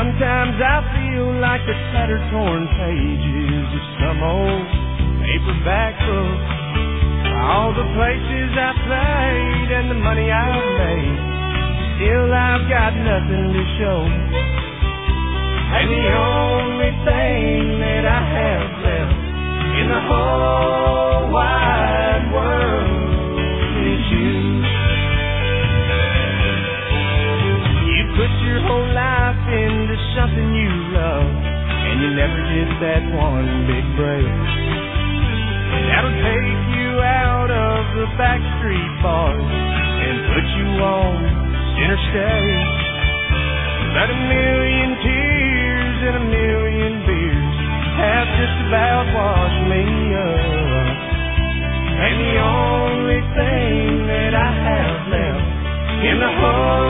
Sometimes I feel like the tattered, torn pages of some old paperback book. All the places I played and the money I've made, still I've got nothing to show. And the only thing that I have left in the whole wide world is you. You put your whole life into something you love, and you never did that one big break. That'll take you out of the backstreet bars and put you on center stage. But a million tears and a million beers have just about washed me up. And the only thing that I have left in the whole